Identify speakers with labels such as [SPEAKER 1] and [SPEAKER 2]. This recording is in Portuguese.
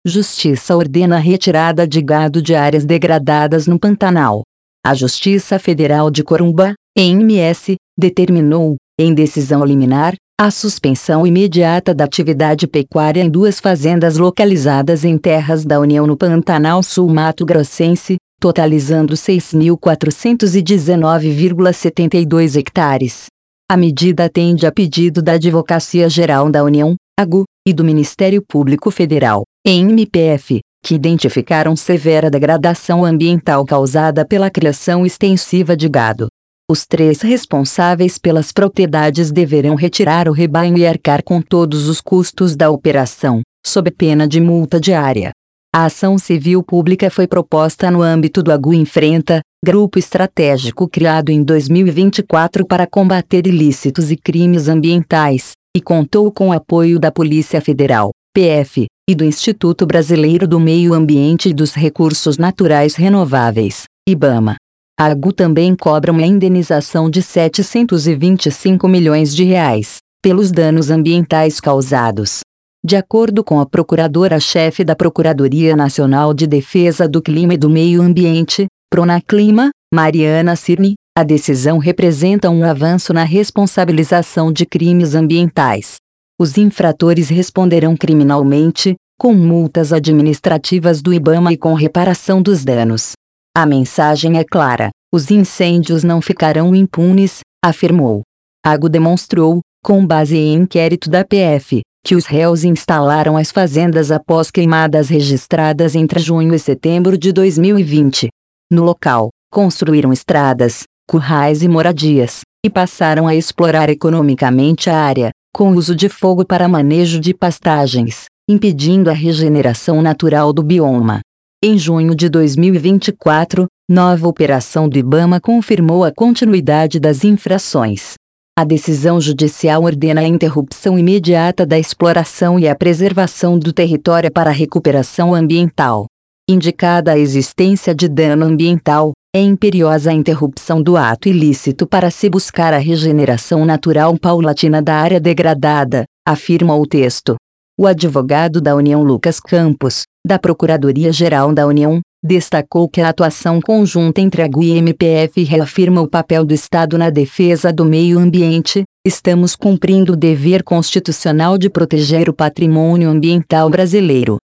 [SPEAKER 1] Justiça ordena a retirada de gado de áreas degradadas no Pantanal. A Justiça Federal de Corumbá, EMS, determinou, em decisão liminar, a suspensão imediata da atividade pecuária em 2 fazendas localizadas em terras da União no Pantanal Sul Mato Grossense, totalizando 6.419,72 hectares. A medida atende a pedido da Advocacia Geral da União, AGU, e do Ministério Público Federal, MPF, que identificaram severa degradação ambiental causada pela criação extensiva de gado. Os 3 responsáveis pelas propriedades deverão retirar o rebanho e arcar com todos os custos da operação, sob pena de multa diária. A ação civil pública foi proposta no âmbito do AGU Enfrenta, grupo estratégico criado em 2024 para combater ilícitos e crimes ambientais, e contou com o apoio da Polícia Federal, PF, e do Instituto Brasileiro do Meio Ambiente e dos Recursos Naturais Renováveis, IBAMA. A AGU também cobra uma indenização de R$ 725 milhões pelos danos ambientais causados. De acordo com a procuradora-chefe da Procuradoria Nacional de Defesa do Clima e do Meio Ambiente, Pronaclima, Mariana Cirne, a decisão representa um avanço na responsabilização de crimes ambientais. Os infratores responderão criminalmente, com multas administrativas do IBAMA e com reparação dos danos. A mensagem é clara: os incêndios não ficarão impunes, afirmou. A AGU demonstrou, com base em inquérito da PF, que os réus instalaram as fazendas após queimadas registradas entre junho e setembro de 2020. No local, construíram estradas, currais e moradias, e passaram a explorar economicamente a área, com uso de fogo para manejo de pastagens, impedindo a regeneração natural do bioma. Em junho de 2024, nova operação do IBAMA confirmou a continuidade das infrações. A decisão judicial ordena a interrupção imediata da exploração e a preservação do território para a recuperação ambiental. Indicada a existência de dano ambiental, é imperiosa a interrupção do ato ilícito para se buscar a regeneração natural paulatina da área degradada, afirma o texto. O advogado da União Lucas Campos, da Procuradoria-Geral da União, destacou que a atuação conjunta entre a AGU e MPF reafirma o papel do Estado na defesa do meio ambiente. Estamos cumprindo o dever constitucional de proteger o patrimônio ambiental brasileiro.